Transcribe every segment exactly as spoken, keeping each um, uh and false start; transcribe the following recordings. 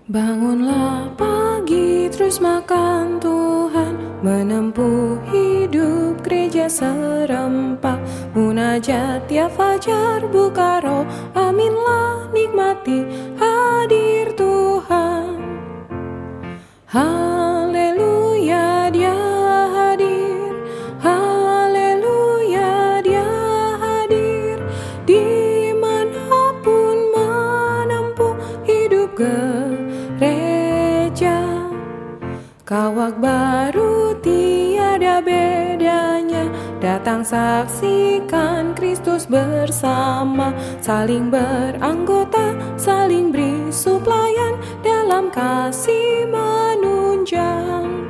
Bangunlah pagi, terus makan Tuhan, menempuh hidup gereja serempak. Munajat tiap fajar, buka roh, aminlah nikmati hadir Tuhan. Haleluya, Dia hadir, haleluya, Dia hadir, dimanapun menempuh hidup gereja. Kawak baru tiada bedanya, datang saksikan Kristus bersama, saling beranggota, saling beri suplayan, dalam kasih menunjang.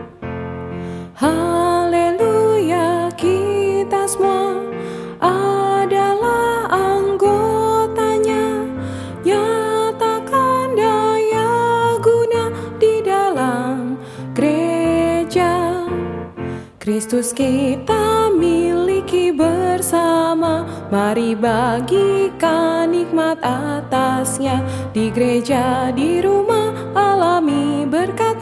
Haleluya, kita semua adalah anggotanya, nyatakan daya guna di dalam gereja. Kristus kita miliki bersama, mari bagikan nikmat atasnya. Di gereja, di rumah, alami berkat